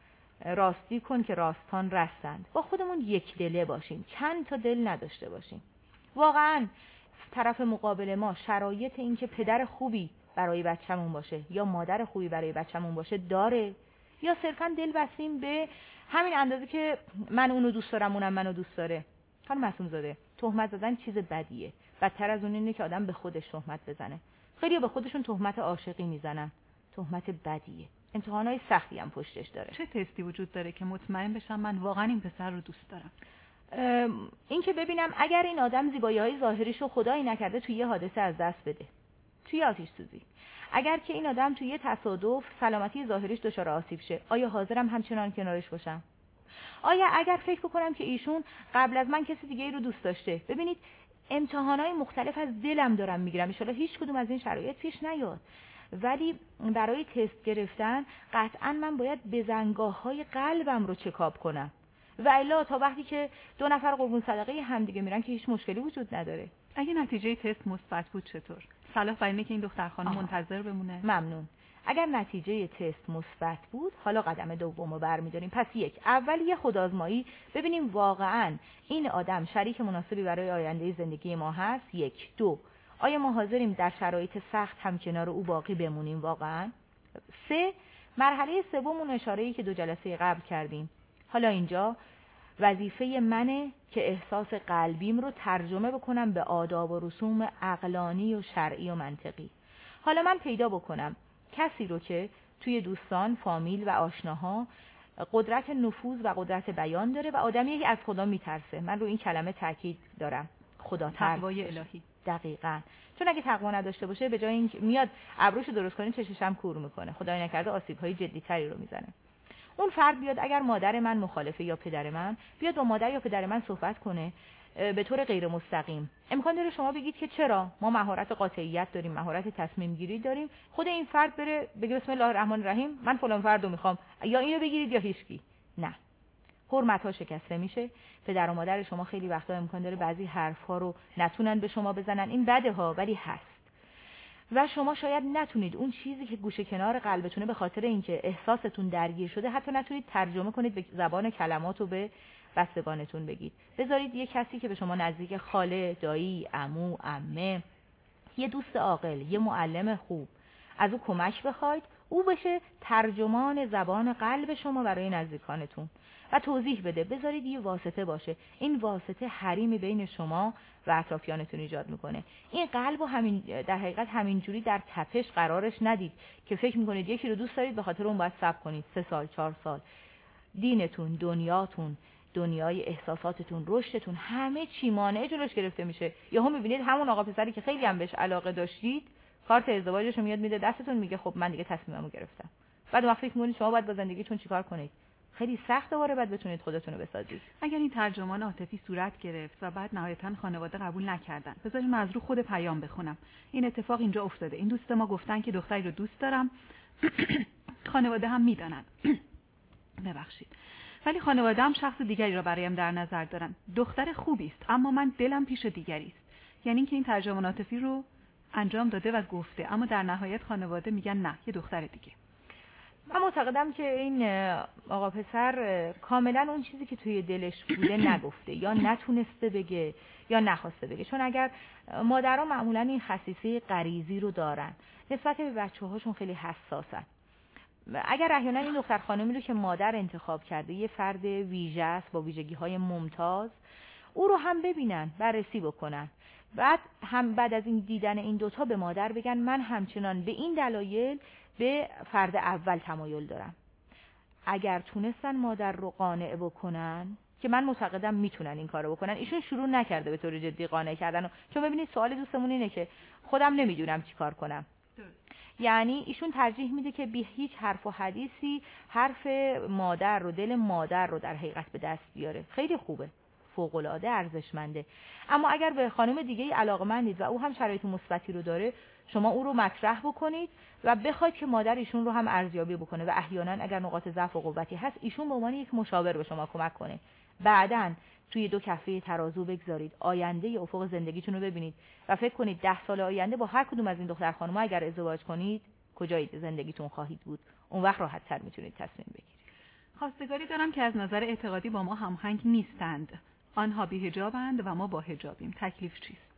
راستی کن که راستان رستند. با خودمون یک دله باشیم، چند تا دل نداشته باشیم. واقعا طرف مقابل ما شرایط این که پدر خوبی برای بچه‌مون باشه یا مادر خوبی برای بچه‌مون باشه داره، یا صرفا دل بستیم به همین اندازه که من اونو دوست دارم اونم منو دوست داره. خانم معصوم زاده، تهمت زدن چیز بدیه. بدتر از اون اینه که آدم به خودش تهمت بزنه. خیلی‌ها به خودشون تهمت عاشقی میزنن. تهمت بدیه. امتحانای سختی هم پشتش داره. چه تستی وجود داره که مطمئن بشم من واقعا این پسر رو دوست دارم؟ این که ببینم اگر این آدم زیبایی‌های ظاهریشو خدایی نکرده توی یه حادثه از دست بده، توی آتش سوزی، اگر که این آدم توی یه تصادف سلامتی ظاهریش دچار آسیب شه، آیا حاضرم همچنان کنارش باشم؟ آیا اگر فکر بکنم که ایشون قبل از من کسی دیگه ای رو دوست داشته؟ ببینید امتحانای مختلف از دلم دارم میگیرم، ان شاءالله هیچ کدوم از این شرایط پیش نیاد، ولی برای تست گرفتن قطعا من باید بزنگاه‌های قلبم رو چکاپ کنم و الا تا وقتی که دو نفر قربون صدقه همدیگه میرن که هیچ مشکلی وجود نداره. اگه نتیجه تست مثبت بود چطور؟ صلاح بر اینه که این دختر خانم منتظر بمونه؟ ممنون. اگر نتیجه تست مثبت بود، حالا قدم دومو برمی‌داریم. پس اول یه خودآزمایی ببینیم واقعاً این آدم شریک مناسبی برای آینده زندگی ما هست. 2 آیا ما حاضریم در شرایط سخت هم کنار او باقی بمونیم واقعاً؟ 3 مرحله سوم اون اشاره‌ای که 2 جلسه قبل کردیم. حالا اینجا وظیفه منه که احساس قلبیم رو ترجمه بکنم به آداب و رسوم عقلانی و شرعی و منطقی. حالا من پیدا بکنم کسی رو که توی دوستان، فامیل و آشناها قدرت نفوذ و قدرت بیان داره و آدمی که از خدا میترسه. من رو این کلمه تاکید دارم، خدا ترس. تقوای الهی. دقیقاً. چون اگه تقوا نداشته باشه به جای اینکه میاد ابروشو درست کنه چشش هم کور میکنه، خدای نکرده آسیب‌های جدی‌تری رو میزنه. اون فرد بیاد اگر مادر من مخالفه یا پدر من، بیاد با مادر یا پدر من صحبت کنه به طور غیر مستقیم. امکان داره شما بگید که چرا؟ ما مهارت قاطعیت داریم، مهارت تصمیم گیری داریم. خود این فرد بره بگه بسم الله الرحمن الرحیم من فلان فردو میخوام، یا اینو بگیرید یا هیچکی. نه. حرمت‌ها شکسته میشه. پدر و مادر شما خیلی وقتا امکان داره بعضی حرف‌ها رو نتونن به شما بزنن، این بده ها، ولی هست. و شما شاید نتونید اون چیزی که گوشه کنار قلبتونه به خاطر اینکه احساستون درگیر شده حتی نتونید ترجمه کنید به زبان کلمات و به بستگانتون بگید. بذارید یه کسی که به شما نزدیک، خاله، دایی، عمو، عمه، یه دوست عاقل، یه معلم خوب، از او کمک بخواید، او بشه ترجمان زبان قلب شما برای نزدیکانتون و توضیح بده. بذارید یه واسطه باشه. این واسطه حریمی بین شما و اطرافیانتون ایجاد میکنه. این قلب و همین در حقیقت همینجوری در تپش قرارش ندید که فکر میکنید یکی رو دوست دارید به خاطر اون باید صبر کنید 3 سال 4 سال. دینتون، دنیاتون، دنیای احساساتتون، رشدتون، همه چی مانع جلوش گرفته میشه. یهو میبینید همون آقا پسری که خیلی هم بهش علاقه داشتید کارت ازدواجش رو میاد میده دستتون، میگه خب من دیگه تصمیممو گرفتم. بعد وقتی فکر میکنید شما باید با زندگیتون چیکار کنید. خیلی سخت دوباره بعد بتونید خودتون رو بسازید. اگر این ترجمان عاطفی صورت گرفت و بعد نهایتاً خانواده قبول نکردن، بذارید من از رو خود پیام بخونم. این اتفاق اینجا افتاده. این دوست ما گفتن که دختری رو دوست دارم. خانواده هم میدونن. ببخشید. ولی خانواده هم شخص دیگری را برایم در نظر دارن. دختر خوبی است اما من دلم پیش دیگری است. یعنی اینکه این ترجمان عاطفی رو انجام داده و گفته، اما در نهایت خانواده میگن نه، یه دختر دیگه. من معتقدم که این آقا پسر کاملا اون چیزی که توی دلش بوده نگفته، یا نتونسته بگه یا نخواسته بگه. چون اگر مادرها معمولا این خصیصه غریزی رو دارن، نسبت به بچه‌هاشون خیلی حساسن. اگر احیانا این دختر خانمی رو که مادر انتخاب کرده یه فرد ویژه است با ویژگی‌های ممتاز، او رو هم ببینن، بررسی بکنن، بعد از این دیدن این دوتا به مادر بگن من همچنان به این دلایل به فرد اول تمایل دارم. اگر تونستن مادر رو قانع بکنن، که من معتقدم میتونن این کارو بکنن، ایشون شروع نکرده به طور جدی قانع کردن. چون ببینید سوال دوستمون اینه که خودم نمیدونم چی کار کنم. یعنی ایشون ترجیح میده که بی هیچ حرف و حدیثی حرف مادر رو، دل مادر رو در حقیقت به دست بیاره. خیلی خوبه، فوق‌العاده ارزشمنده. اما اگر به خانم دیگه‌ای علاقه‌مندید و او هم شرایط مثبتی رو داره، شما او رو مطرح بکنید و بخواید که مادر ایشون رو هم ارزیابی بکنه و احیانا اگر نقاط ضعف و قوتی هست، ایشون به عنوان یک مشاور به شما کمک کنه. بعداً توی دو کفه ترازو بگذارید، آینده ی افق زندگیتون رو ببینید و فکر کنید 10 سال آینده با هر کدوم از این دختر خانم‌ها اگر ازدواج کنید کجای زندگیتون خواهید بود. اون وقت راحت‌تر میتونید تصمیم بگیرید. خواستگاری دارم که از نظر اعتقادی با ما هماهنگ نیستند. آنها بی‌حجابند و ما با حجابیم. تکلیف چیست؟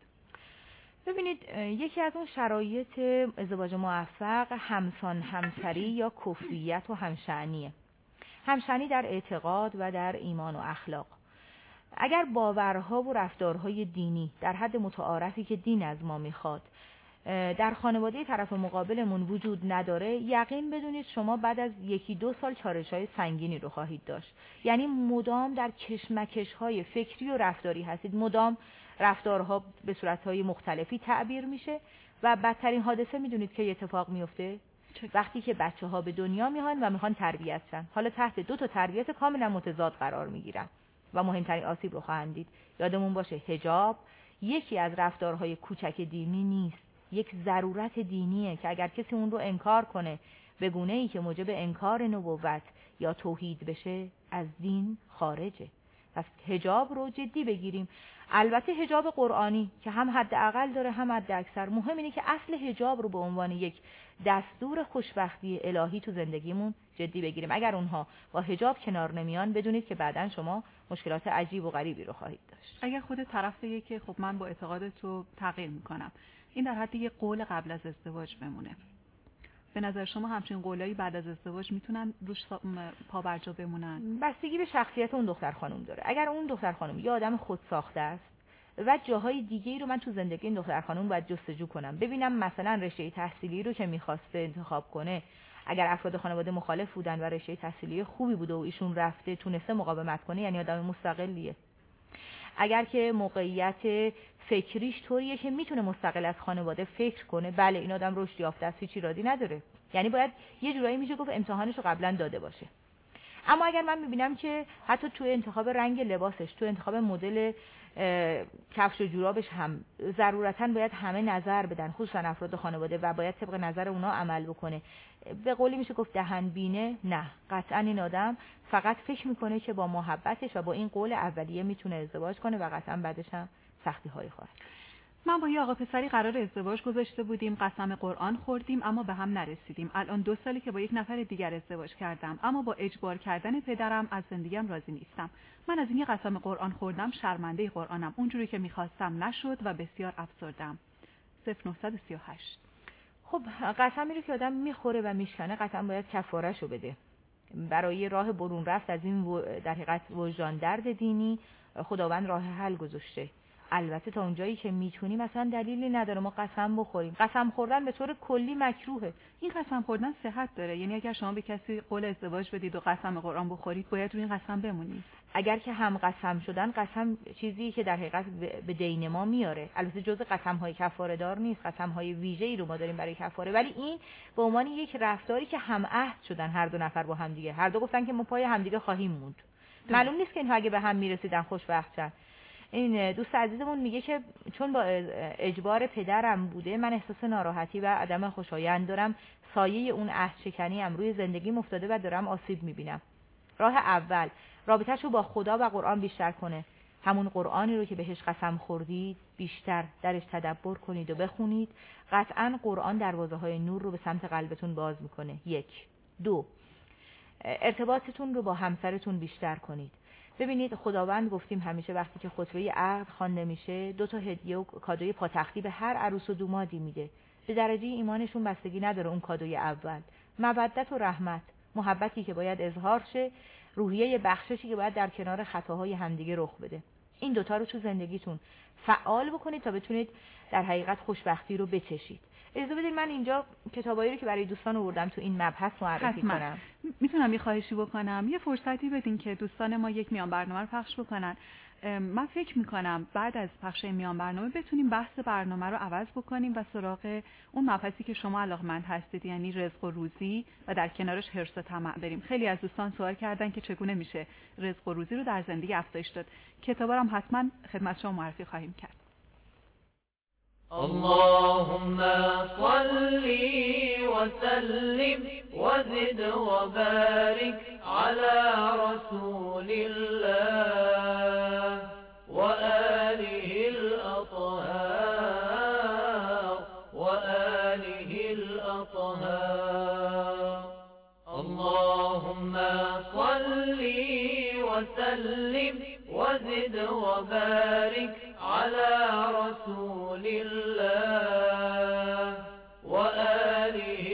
ببینید، یکی از اون شرایط ازدواج موفق همسان همسری یا کفریت و همشأنیه. همشأنی در اعتقاد و در ایمان و اخلاق. اگر باورها و رفتارهای دینی در حد متعارفی که دین از ما میخواد در خانواده طرف مقابلمون وجود نداره، یقین بدونید شما بعد از 1-2 سال چالش‌های سنگینی رو خواهید داشت. یعنی مدام در کشمکش‌های فکری و رفتاری هستید، مدام رفتارها به صورت‌های مختلفی تعبیر میشه و بدترین حادثه میدونید که اتفاق میفته وقتی که بچه‌ها به دنیا میان و میخوان تربیت شن. حالا تحت 2 تا تربیت کاملا متضاد قرار میگیرن و مهمترین آسیب رو خواهند دید. یادمون باشه حجاب یکی از رفتارهای کوچک دینی نیست، یک ضرورت دینیه که اگر کسی اون رو انکار کنه به گونه‌ای که موجب انکار نبوت یا توحید بشه، از دین خارجه. پس حجاب رو جدی بگیریم. البته حجاب قرآنی که هم حد اقل داره هم حد اکثر. مهم اینه که اصل حجاب رو به عنوان یک دستور خوشبختی الهی تو زندگیمون جدی بگیریم. اگر اونها با حجاب کنار نمیان، بدونید که بعداً شما مشکلات عجیب و غریبی رو خواهید داشت. اگر خود طرف بگه که خب من با اعتقاد تو تغییر میکنم، این در حد یه قول قبل از ازدواج بمونه، به نظر شما همچین قولایی بعد از ازدواج میتونن روش پابرجا بمونن؟ بستگی به شخصیت اون دختر خانم داره. اگر اون دختر خانم یه آدم خودساخته است و جاهای دیگه‌ای رو من تو زندگی این دختر خانم باید جستجو کنم، ببینم مثلا رشته تحصیلی رو که می‌خواسته انتخاب کنه، اگر افراد خانواده مخالف بودن و رشته تحصیلی خوبی بوده و ایشون رفته تونسته مقاومت کنه، یعنی آدم مستقلیه. اگر که موقعیت فکریش طوریه که میتونه مستقل از خانواده فکر کنه، بله این آدم رشد یافته است، هیچ ایرادی نداره. یعنی باید یه جورایی میشه گفت امتحانش رو قبلا داده باشه. اما اگر من میبینم که حتی تو انتخاب رنگ لباسش، تو انتخاب مدل کفش و جورابش هم ضرورتاً باید همه نظر بدن، خصوصا افراد خانواده، و باید طبق نظر اونا عمل بکنه، به قولی میشه گفت دهن بینه، نه، قطعاً این آدم فقط فکر میکنه که با محبتش و با این قول اولیه میتونه ازدواج کنه و قطعاً بعدش هم سختی هایی خواهد. من با یه آقا پسری قرار ازدواج گذاشته بودیم، قسم قرآن خوردیم اما به هم نرسیدیم. الان 2 ساله که با یک نفر دیگر ازدواج کردم، اما با اجبار کردن پدرم از زندگیم راضی نیستم. من از این قسم قرآن خوردم شرمنده قرآنم، اونجوری که میخواستم نشد و بسیار افسردم. 0938. خب قسمی رو که آدم میخوره و میشکنه قطعا باید کفاره‌شو بده. برای راه برون رفت از این در حقیقت وجدان درد دینی خداوند راه حل گذاشته. البته تا اونجایی که میتونیم مثلا دلیلی نداره ما قسم بخوریم. قسم خوردن به طور کلی مکروهه. این قسم خوردن صحت داره؟ یعنی اگر شما به کسی قول ازدواج بدید و قسم قرآن بخورید باید روی این قسم بمونید؟ اگر که هم قسم شدن، قسم چیزی که در حقیقت به دین ما میاره. البته جزء قسم‌های کفاره دار نیست، قسم‌های ویژه‌ای رو ما داریم برای کفاره، ولی این به عنوان یک رفتاری که هم عهد شدن هر دو نفر با هم دیگه، هر دو گفتن که ما پای همدیگه خواهیم موند. معلوم نیست که اینها اگه به هم میرسیدن خوشبخت شن. این دوست عزیزمون میگه که چون با اجبار پدرم بوده من احساس ناراحتی و عدم خوشایند دارم، سایه اون عهد شکنی هم روی زندگیم افتاده و دارم آسیب میبینم. راه اول رابطه‌شو با خدا و قرآن بیشتر کنه. همون قرآنی رو که بهش قسم خوردید بیشتر درش تدبر کنید و بخونید. قطعاً قرآن دروازه‌های نور رو به سمت قلبتون باز میکنه. 1. 2. ارتباطتون رو با همسرتون بیشتر کنید. ببینید خداوند گفتیم همیشه وقتی که خطبه عقد خوانده میشه 2 تا هدیه و کادوی پاتختی به هر عروس و دومادی میده. به درجه ایمانشون بستگی نداره اون کادوی اول. مودت و رحمت، محبتی که باید اظهار شه، روحیه بخششی که باید در کنار خطاهای همدیگه رخ بده. این 2 تا رو تو زندگیتون فعال بکنید تا بتونید در حقیقت خوشبختی رو بچشید. اجازه بدید من اینجا کتابایی رو که برای دوستان آوردم تو این مبحث معرفی کنم. میتونم یه خواهشی بکنم؟ یه فرصتی بدین که دوستان ما یک میان برنامه رو پخش بکنن. من فکر میکنم بعد از پخش میان برنامه بتونیم بحث برنامه رو عوض بکنیم و سراغ اون مبحثی که شما علاقمند هستید، یعنی رزق و روزی، و در کنارش حرص و طمع بریم. خیلی از دوستان سوال کردن که چگونه میشه رزق و روزی رو در زندگی افزایش داد. کتابا رو هم حتما خدمت شما معرفی خواهیم کرد. اللهم صل وسلم وزد وبارك على رسول الله وآله الأطهار وآله الأطهار. اللهم صل وسلم وزد وبارك على رسول الله وآله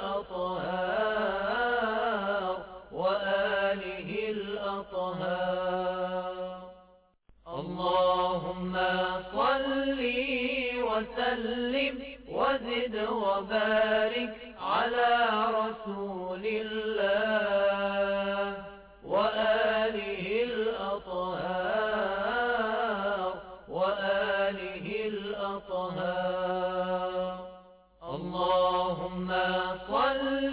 الأطهار وآله الأطهار. اللهم صل وسلم وزد وبارك على رسول الله وآله الأطهار وآله الأطهار. اللهم صل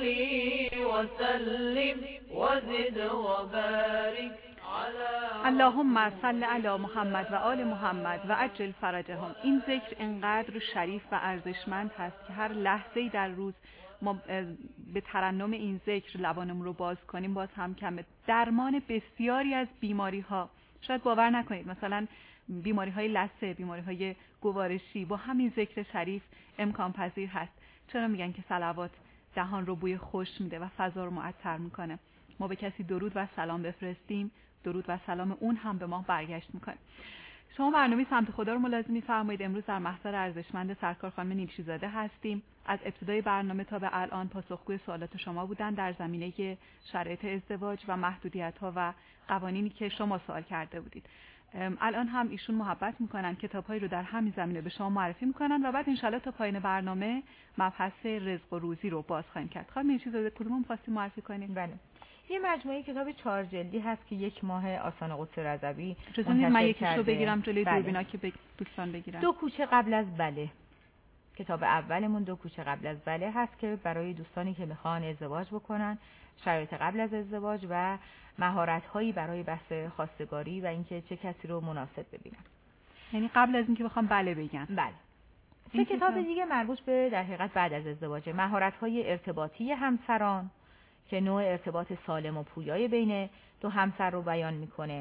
وسلم وزد وبارك على اللهم صل علی محمد و آل محمد و عجل فرجهم. این ذکر انقدر شریف و ارزشمند هست که هر لحظه‌ای در روز ما به ترنم این ذکر لبانمون رو باز کنیم باز هم کمه. درمان بسیاری از بیماری ها، شاید باور نکنید، مثلا بیماری های لثه، بیماری های گوارشی، با همین ذکر شریف امکان پذیر هست. چرا میگن که صلوات دهان رو بوی خوش میده و فضا رو معطر میکنه؟ ما به کسی درود و سلام بفرستیم، درود و سلام اون هم به ما برگشت میکنه. شما برنامه سمت خدا رو ملاحظه می‌فرمایید. امروز در محضر ارزشمند سرکار خانم نیلشی‌زاده هستیم. از ابتدای برنامه تا به الان پاسخگوی سوالات شما بودن در زمینه شرایط ازدواج و محدودیت‌ها و قوانینی که شما سوال کرده بودید. الان هم ایشون محبت میکنن کتاب‌هایی رو در همین زمینه به شما معرفی میکنن و بعد انشالله تا پایان برنامه مبحث رزق و روزی رو باز خواهیم کرد. خانم نیلشی‌زاده کدوم خواستیم معرفی کنیم؟ بله. یه مجموعه کتاب 4 جلدی هست که 1 ماه آستان قدس رضوی من یکیشو بگیرم جلوی دوربینا که دوستان بگیرن. 2 کوچه قبل از بله. کتاب اولمون 2 کوچه قبل از بله هست که برای دوستانی که میخوان ازدواج بکنن، شرایط قبل از ازدواج و مهارت‌هایی برای بحث خواستگاری و اینکه چه کسی رو مناسب ببینن. یعنی قبل از اینکه بخوام بله بگن. بله. این کتاب دیگه مربوط به در حقیقت بعد از ازدواج، مهارت‌های ارتباطی همسران که نوع ارتباط سالم و پویای بین 2 همسر رو بیان میکنه.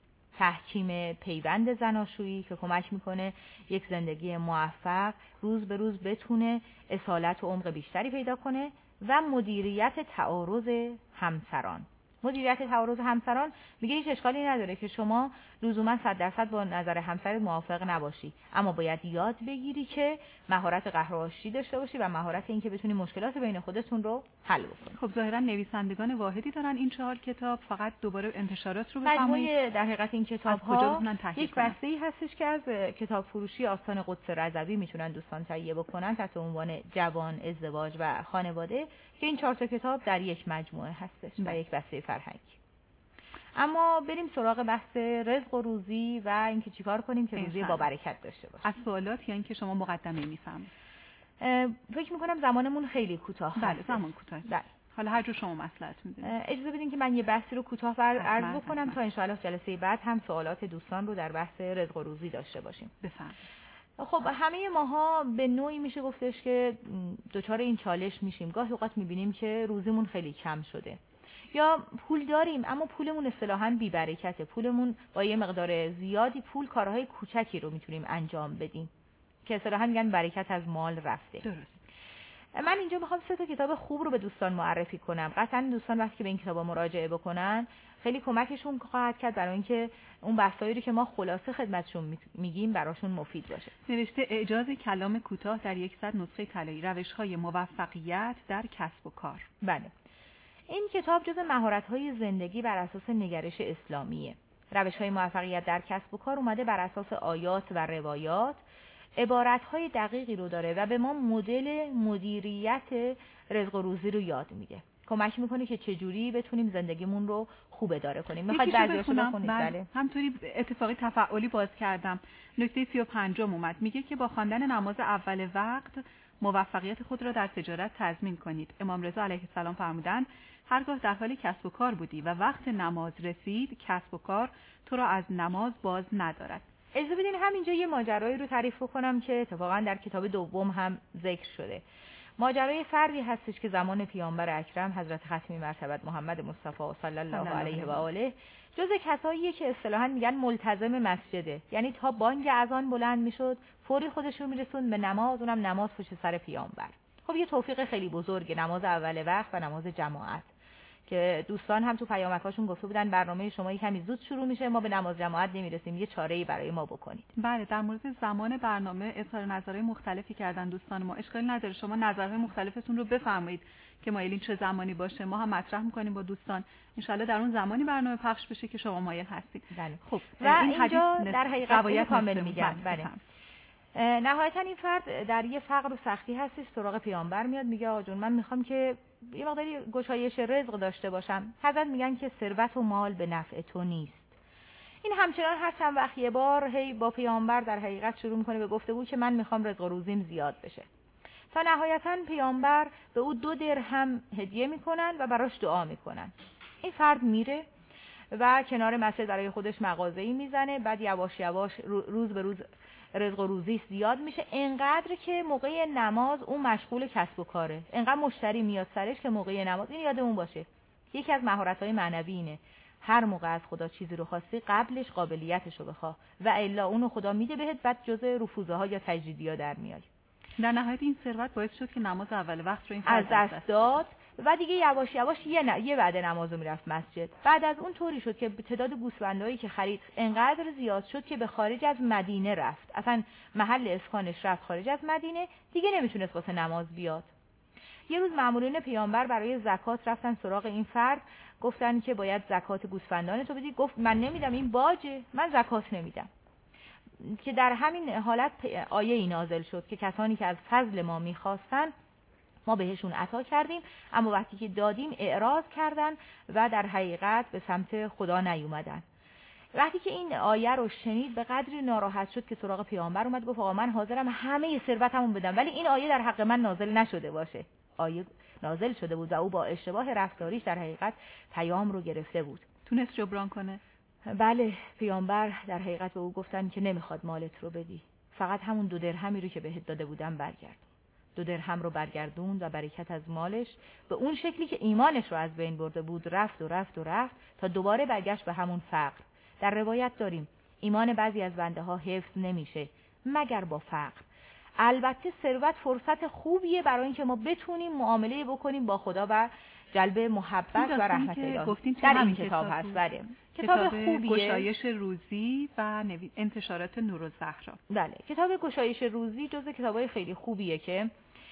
تحکیم پیوند زناشویی که کمک میکنه یک زندگی موفق روز به روز بتونه اصالت و عمق بیشتری پیدا کنه و مدیریت تعارض همسران. مدیریت تعارض همسران میگه هیچ اشکالی نداره که شما لزوما 100% با نظر همسرت موافق نباشی، اما باید یاد بگیری که مهارت قهرآشتی داشته باشی و مهارت این که بتونی مشکلات بین خودتون رو حل بکنی. خب ظاهرا نویسندگان واحدی دارن این 4 کتاب، فقط دوباره انتشارات رو بفرمایید. مجموعه در حقیقت این کتاب‌ها یک بسته‌ای هستش که از کتاب فروشی آستان قدس رضوی میتونن دوستان تهیه بکنن تحت عنوان جوان، ازدواج و خانواده که این 4 تا کتاب در یک مجموعه هستش و یک بسته فرهنگی. اما بریم سراغ بحث رزق و روزی و اینکه چیکار کنیم که روزی با برکت داشته باشه. از سوالات یا اینکه شما مقدمه میفهمید؟ فکر می‌کنم زمانمون خیلی کوتاه. بله زمان کوتاه. بله. حالا هر جور شما مصلحت می‌دونید. اجازه بدین که من یه بحثی رو کوتاه عرض بکنم تا ان شاءالله جلسه بعد هم سوالات دوستان رو در بحث رزق و روزی داشته باشیم. بفرمایید. خب همه ماها به نوعی میشه گفتش که دچار این چالش میشیم. گاهی اوقات می‌بینیم که روزیمون خیلی کم شده. یا پول داریم اما پولمون اصطلاحاً بی‌برکته. پولمون با یه مقدار زیادی پول کارهای کوچکی رو میتونیم انجام بدیم که اصطلاحاً میگن برکت از مال رفته. درست. من اینجا میخوام 3 تا کتاب خوب رو به دوستان معرفی کنم. قطعاً دوستان وقتی که به این کتابا مراجعه بکنن خیلی کمکشون خواهد کرد برای اینکه اون بحثایی رو که ما خلاصه خدمتشون میگیم براشون مفید باشه. نوشته اعجاز کلام کوتاه در 100 نسخه طلایی، روش‌های موفقیت در کسب و کار. بله. این کتاب جزو مهارت‌های زندگی بر اساس نگرش اسلامیه. روش‌های موفقیت در کسب و کار اومده بر اساس آیات و روایات عبارت‌های دقیقی رو داره و به ما مدل مدیریت رزق و روزی رو یاد میده. کمک میکنه که چجوری بتونیم زندگیمون رو خوب اداره کنیم. میخواید بعضیاشو بخونید؟ بله. همطوری اتفاقی تفعالی باز کردم. نکته 35 اومد. میگه که با خواندن نماز اول وقت موفقیت خود را در تجارت تضمین کنید. امام رضا علیه السلام فرمودند هرگاه در حال کسب و کار بودی و وقت نماز رسید، کسب و کار تو را از نماز باز ندارد. اجازه بدین همینجا یه ماجرایی رو تعریف کنم که اتفاقا در کتاب دوم هم ذکر شده. ماجرای فردی هستش که زمان پیامبر اکرم حضرت ختمی مرتبت محمد مصطفی صلی الله علیه و آله جزء کساییه که اصطلاحاً میگن ملتزم مسجده، یعنی تا بانگ اذان بلند میشد فوری خودش رو میرسوند به نماز، اونم نماز پشت سر پیامبر. خب یه توفیق خیلی بزرگه، نماز اول وقت و نماز جماعت، که دوستان هم تو پیامک‌هاشون گفته بودن برنامه شما کمی زود شروع میشه، ما به نماز جماعت نمیرسیم، یه چاره‌ای برای ما بکنید. بله، در مورد زمان برنامه اظهار نظرهای مختلفی کردن دوستان ما. اشکالی نداره شما نظرهای مختلفتون رو بفرمایید که مایلین چه زمانی باشه، ما هم مطرح می‌کنیم با دوستان، ان شاءالله در اون زمانی برنامه پخش بشه که شما مایل هستید. بله. خب و این اینجا در حقیقت کامل میگم. بله. نهایتا این فرد در یه فقر و سختی هستش، سراغ پیامبر میاد، میگه آقا جون من میخوام که یه مقداری گشایش رزق داشته باشم. حضرت میگن که ثروت و مال به نفع تو نیست. این همچنان هر چند وقت یه بار هی با پیامبر در حقیقت شروع میکنه به گفتگو که من میخوام رزق و روزیم زیاد بشه، تا نهایتا پیامبر به او 2 درهم هدیه میکنن و براش دعا میکنن. این فرد میره و کنار مسجد برای خودش مغازه‌ای میزنه، بعد یواش یواش روز به روز رزق و روزی زیاد میشه، انقدر که موقع نماز اون مشغول کسب و کاره، انقدر مشتری میاد سرش که موقع نماز، این یادمون باشه یکی از مهارت‌های معنوی اینه هر موقع از خدا چیزی رو خواستی قبلش قابلیتش رو بخواه و الا اونو خدا میده بهت، بعد جزء رفوزه ها یا تجدیدیا در میای. در نهایت این ثروت باعث شد که نماز اول وقت رو این از دست داد و دیگه یواش یواش یه وعده نمازو میرفت مسجد. بعد از اون طوری شد که تعداد گوسفندایی که خرید انقدر زیاد شد که به خارج از مدینه رفت، اصلا محل اسکانش رفت خارج از مدینه، دیگه نمیتونست واسه نماز بیاد. یه روز مامورین پیامبر برای زکات رفتن سراغ این فرد، گفتن که باید زکات گوسفندان تو بدی. گفت من نمیدم، این باجه، من زکات نمیدم. که در همین حالت آیه نازل شد که کسانی که از فضل ما میخواستن ما بهشون عطا کردیم، اما وقتی که دادیم اعراض کردن و در حقیقت به سمت خدا نیومدن. وقتی که این آیه رو شنید به قدری ناراحت شد که سراغ پیامبر اومد، گفت آقا من حاضرم همه ثروتمو بدم ولی این آیه در حق من نازل نشده باشه. آیه نازل شده بود و او با اشتباه رفتاریش در حقیقت پیام رو گرفته بود. تونست جبران کنه؟ بله، پیامبر در حقیقت به او گفتن که نمیخواد مالت رو بدی، فقط همون 2 درهمی رو که بهت داده بودم برگرد. 2 درهم رو برگردوند و برکت از مالش به اون شکلی که ایمانش رو از بین برده بود رفت و رفت و رفت تا دوباره برگشت به همون فقر. در روایت داریم ایمان بعضی از بنده ها حفظ نمیشه مگر با فقر. البته ثروت فرصت خوبیه برای اینکه ما بتونیم معامله بکنیم با خدا و جلب محبت و رحمت الهی. در این کتاب هست. بله، کتاب خوبیه، گشایش روزی و انتشارات نور و زهرا. بله، کتاب گشایش روزی جزو کتابای خیلی خوبیه که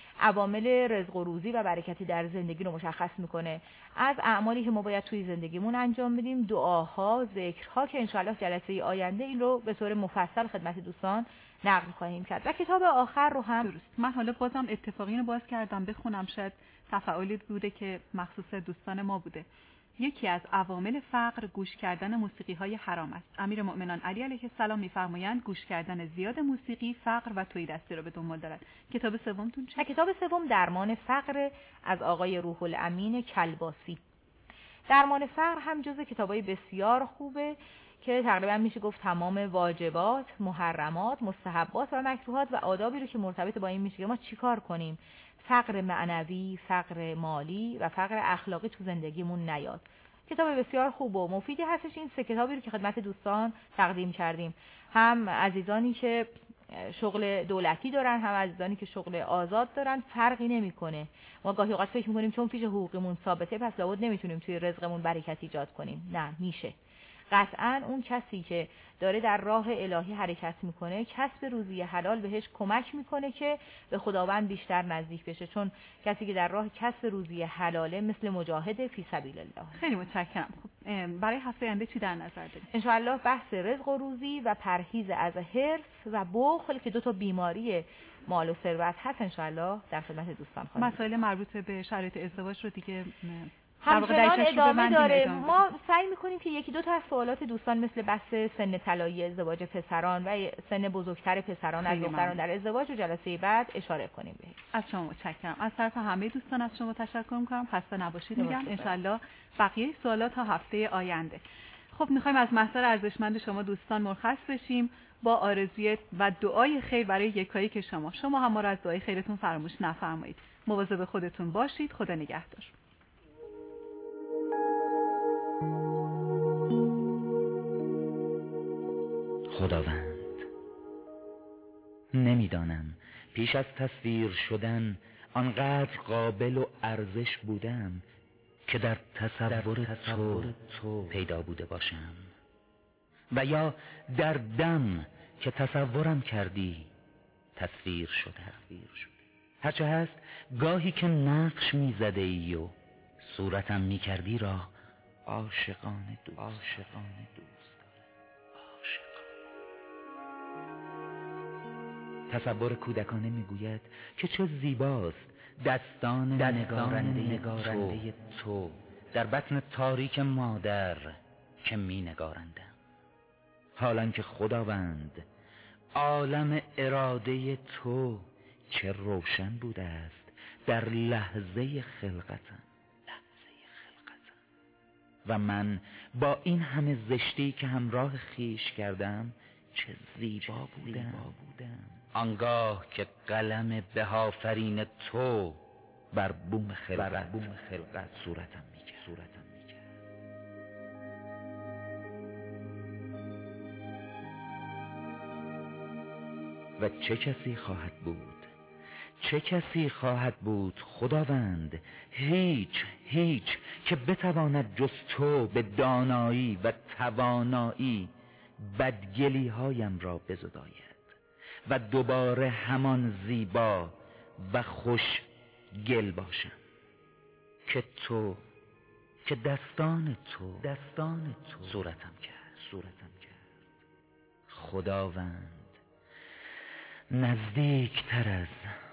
عوامل رزق و روزی و برکتی در زندگی رو مشخص میکنه. از اعمالی که ما باید توی زندگیمون انجام بدیم، دعاها، ذکرها که انشاءالله جلسه آینده این رو به طور مفصل خدمت دوستان نقل خواهیم کرد. و کتاب آخر رو هم درست. من حالا بازم اتفاقی رو باز کردم بخونم، شاید تفاعلی بوده که مخصوص دوستان ما بوده. یکی از عوامل فقر گوش کردن موسیقی‌های حرام است. امیرالمؤمنان علی علیه السلام می‌فرمایند گوش کردن زیاد موسیقی فقر و توییدستی را به دنبال دارد. کتاب سومتون چیه؟ کتاب سوم درمان فقر از آقای روح الامین کلباسی. درمان فقر هم جزو کتابای بسیار خوبه که تقریبا میشه گفت تمام واجبات، محرمات، مستحبات و مکروهات و آدابی رو که مرتبط با این میشه که ما چیکار کنیم فقر معنوی، فقر مالی و فقر اخلاقی تو زندگیمون نیاد. کتاب بسیار خوب و مفیدی هستش. این 3 کتابی رو که خدمت دوستان تقدیم کردیم، هم عزیزانی که شغل دولتی دارن هم عزیزانی که شغل آزاد دارن، فرقی نمیکنه. ما گاهی اوقات فکر میکنیم چون فیش حقوقیمون ثابته پس لابد نمیتونیم توی رزقمون برکت ایجاد کنیم. نه، میشه. قطعاً اون کسی که داره در راه الهی حرکت میکنه کسب روزی حلال بهش کمک میکنه که به خداوند بیشتر نزدیک بشه، چون کسی که در راه کسب روزی حلاله مثل مجاهد فی سبیل الله. خیلی متشکرم. خب برای هفته آینده چی در نظر دارید؟ ان شاء الله بحث رزق و روزی و پرهیز از حرص و بخل که دو تا بیماری مال و ثروت هست ان شاء الله در خدمت دوستان خواهیم. مسائل مربوط به شرایط ازدواج رو دیگه همچنان ادامه داره. ما سعی میکنیم که یکی دو تا از سوالات دوستان مثل بحث سن طلایی ازدواج پسران و سن بزرگتر پسران از دختران در ازدواج و جلسه بعد اشاره کنیم بهش. از شما متشکرم. از طرف همه دوستان از شما تشکر میکنم. خسته نباشید میگم. ان شاء الله بقیه سوالات تا هفته آینده. خب میخوایم از محضر ارزشمند شما دوستان مرخص بشیم با آرزوی و دعای خیر برای یکایک شما. شما هم ما را از دعای خیرتون فراموش نفرمایید. مواظب خودتون باشید. خدا نگهدار. خداوند، نمیدانم پیش از تصویر شدن آنقدر قابل و ارزش بودم که در تصور تو پیدا بوده باشم و یا در دم که تصورم کردی تصویر شده. هرچه هست گاهی که نقش میزده ای و صورتم میکردی را عاشقانه دوست تصور کودکانه میگوید که چه زیباست دستان نگارنده تو در بطن تاریک مادر که می نگارندم. حالان که خداوند عالم اراده تو چه روشن بوده است در لحظه خلقتم و من با این همه زشتی که همراه خیش کردم چه زیبا بودم. آنگاه که قلم بهافرین تو بر بوم خلقت صورتم میکرد. و چه کسی خواهد بود خداوند؟ هیچ که بتواند جز تو به دانایی و توانایی بدگلی هایم را بزداید و دوباره همان زیبا و خوش گل باشم که دستان تو صورتم کرد. خداوند، نزدیکتر از